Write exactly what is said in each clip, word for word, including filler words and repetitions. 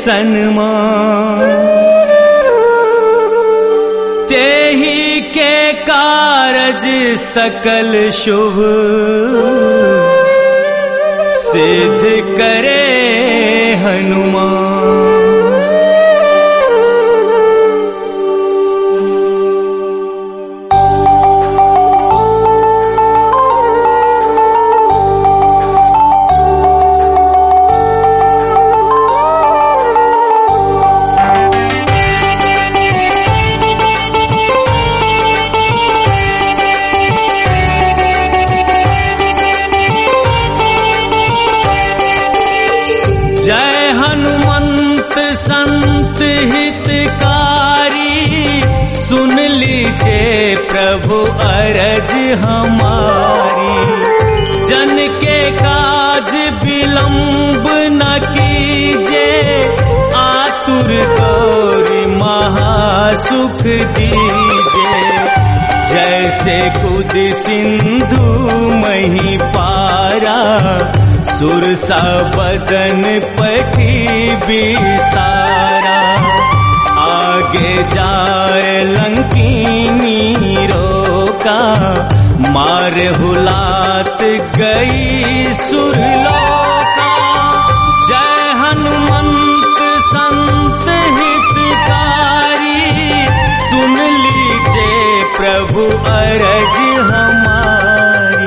सन्मान, तेहि के कारज सकल शुभ, सिद्ध करे हनुमान। जय हनुमंत संत हितकारी, सुन लीजिए प्रभु अरज हमारी। जन के काज विलंब न कीजिए, आतुर गौरी महासुख दीजिए। जैसे कूद सिंधु मही पारा, सुरसा बदन पठी विस्तारा। आगे जाए लंकीनी रोका, मार हुलात गई सुरलोका। जय हनुमंत संत हितकारी, सुन लीजिए प्रभु अरज हमारी।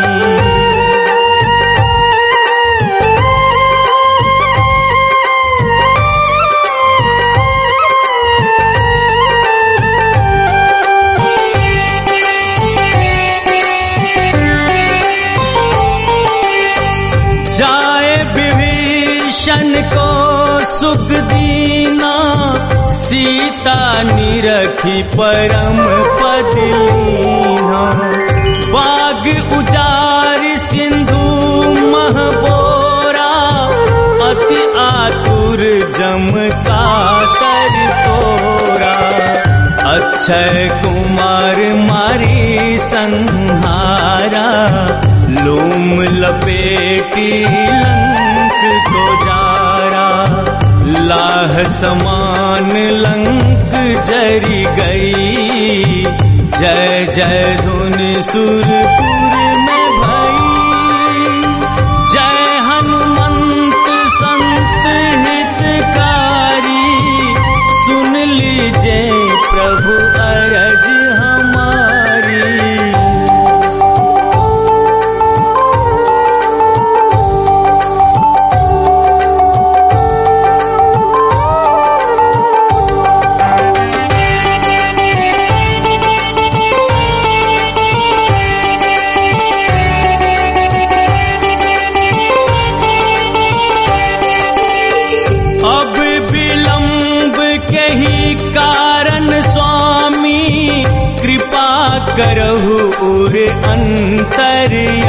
जाए विभीषण को सुख दीना, सीता निरखी परम पद लीना। बाग उजार सिंधु मह बोरा, अति आतुर जम कातर तोरा। अक्षय कुमार मारी संहारा, लूम लपेटी लंक को जारा। लाह समान लंक जरी गई, जय जय धुनि सुरपुर में भई। जय हनुमंत संत हितकारी, सुन लीजिए प्रभु अरज हमारी। अब विलंब के ही कारण स्वामी, कृपा करहु उर अंतर्यामी।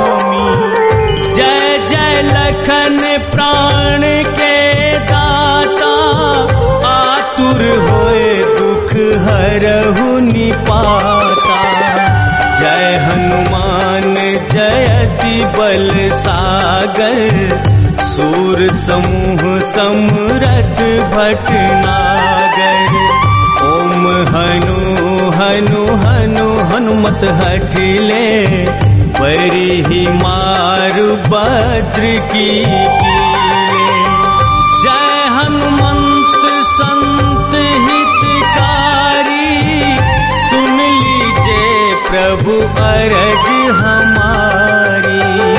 जय जय लखन प्राण के दाता, आतुर होए दुख हरहु निपाता। जय हनुमान जयति बल सागर, सूर समूह समरथ भटनागर। ओम हनु हनु हनु हनुमत हठिले, परिहि मारु वज्र की कीले। जय हनुमंत संत हितकारी, सुन लीजिए प्रभु अरज हमारी।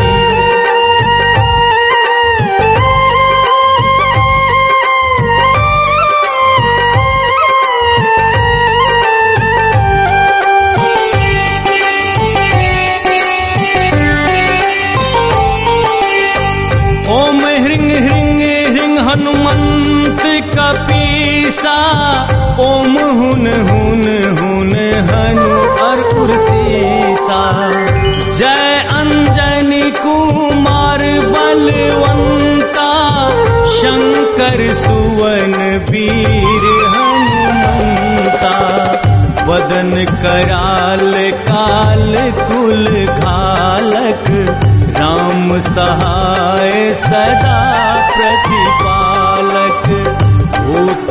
हनुमंत कपीसा, ओम हुन हुन हुन हनु और उर्सीसा। जय अंजनी कुमार बलवंता, शंकर सुवन वीर हनुमंता। वदन कराल काल कुल घालक, राम सहाय सदा प्रतिपालक।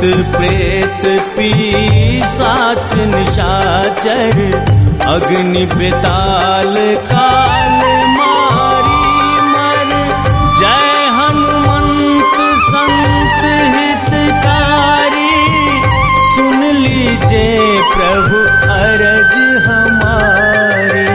प्रेत पिशाच निशाचर अग्नि बेताल काल मारी मर। जय हनुमंत संत हितकारी, सुन लीजिए प्रभु अरज हमारी।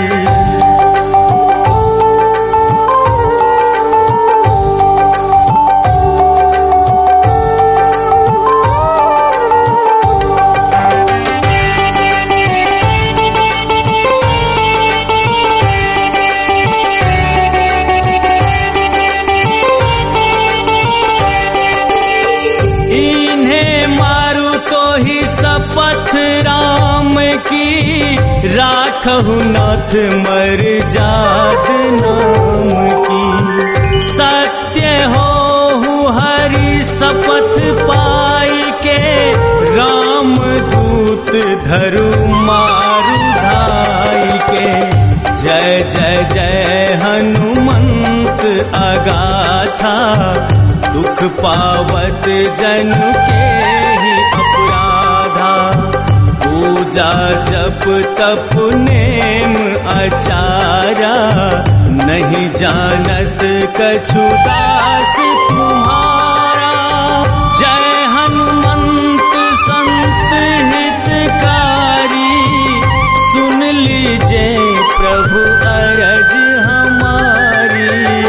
शपथ राम की राखहु नाथ मर जात नाम की। सत्य हो हरि शपथ पाई के, राम दूत धरु मारु धाई के। जय जय जय हनुमंत अगाथा, दुख पावत जन के ही अपराधा। पूजा जप तप नेम आचारा, नहीं जानत कछु दास तुम्हारा। जय हनुमंत संत हितकारी, सुन लीजिए प्रभु अरज हमारी।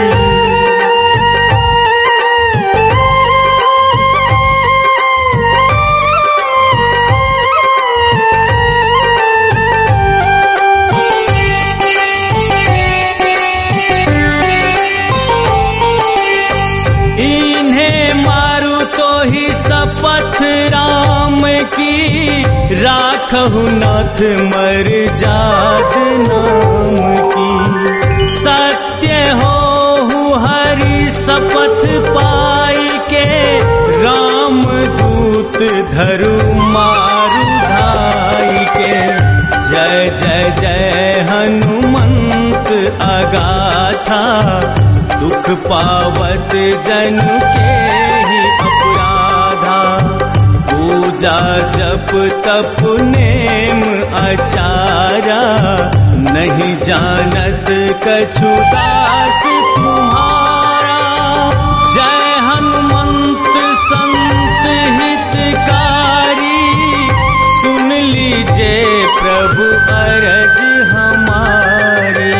शपथ राम की राखहु नाथ मर जात नाम की। सत्य हो हरि शपथ पाई के, राम दूत धरु मारु धाई के। जय जय जय हनुमंत अगाथा, दुख पावत जन के ही अपराधा। पूजा जप तप नेम आचारा, नहीं जानत कछु दास तुम्हारा। जय हनुमंत संत हितकारी, सुन लीजिए प्रभु अरज हमारी।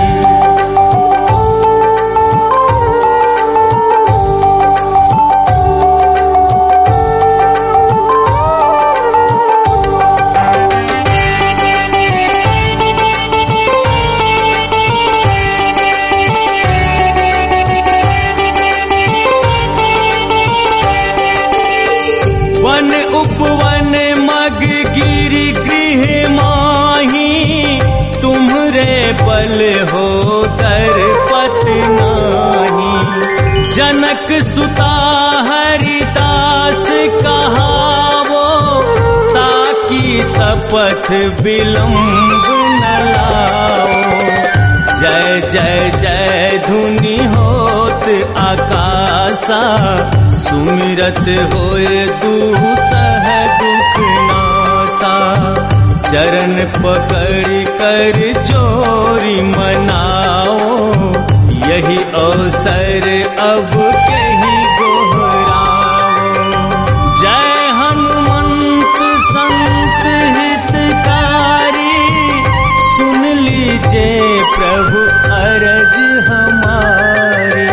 उपवन मग गिरि गृह माही, तुम्हरे बल हो दरपत नाही। जनक सुता हरिदास कहावो, ताकि शपथ विलंब न लाओ। जय जय जय धुनि होत आकाशा, सुमिरत होए दूसह दुख नासा। चरण पकड़ कर जोरी मनाओ, यही अवसर अब कहीं गोहराओ। जय हनुमंत संत हितकारी, सुन लीजिए प्रभु अरज हमारी।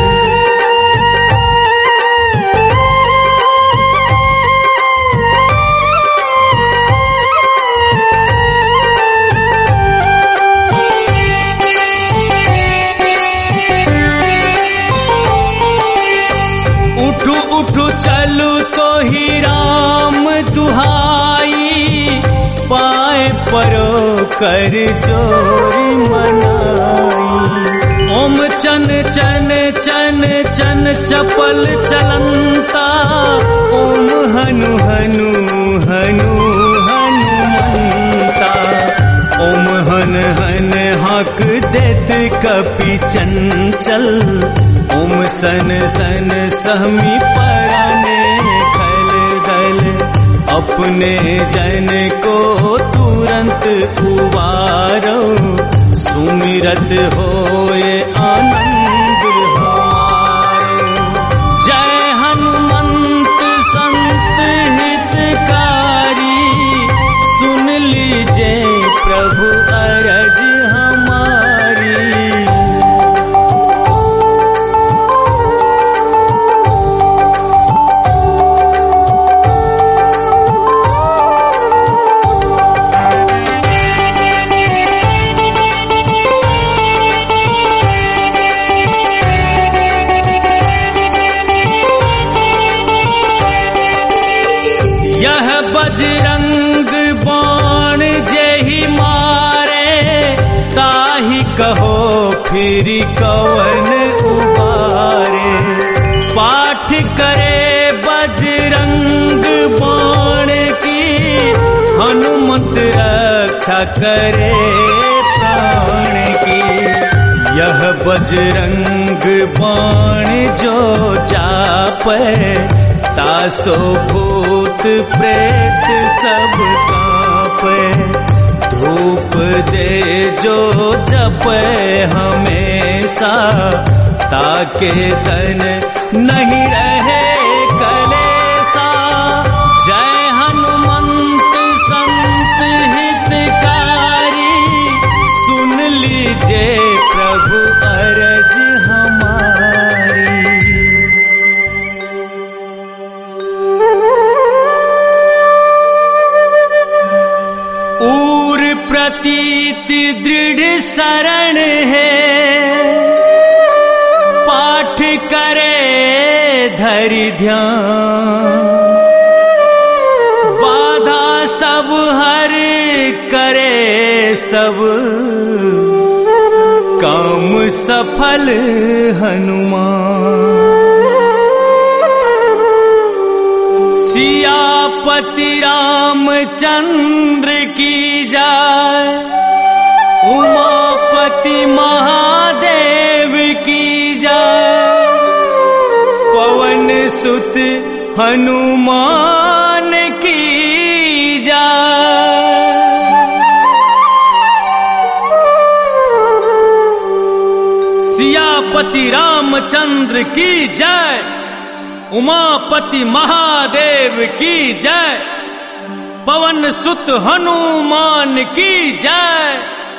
उठू चलू तो ही राम दुहाई, पाए परो कर जोरी मनाई। ओम चन चन चन चन चपल चलंता, ओम हनु हनु हनु हनुमंता। ओम हन हन हक देत कपि चंचल, ओम सन सन सहमी पराने खल दर अपने जन को तुरंत उबारो, सुमिरत होए आनंद हमारो। जय हनुमंत संत हितकारी, सुन लीजिए प्रभु अरज हमारी। यह बजरंग बाण जेहि मारे, ताहि कहो फिर कवन उबारे। पाठ करे बजरंग बाण की, हनुमत रक्षा करे प्राण की। यह बजरंग बाण जो जापै, तासो भूत प्रेत सब कांपे। धूप दे जो जपे हमेशा, ताके तन नहीं रहे कलेसा। जय हनुमंत संत हितकारी, सुन लीजिए प्रभु अरज हमारी। ऊर प्रतीत दृढ़ शरण है, पाठ करे धरि ध्यान। बाधा सब हर करे सब, काम सफल हनुमान। सियापति रामचंद्र की जय, उमापति महादेव की जय। पवन सुत हनुमान की जय। सियापति रामचंद्र की जय, उमापति महादेव की जय। पवन सुत हनुमान की जय।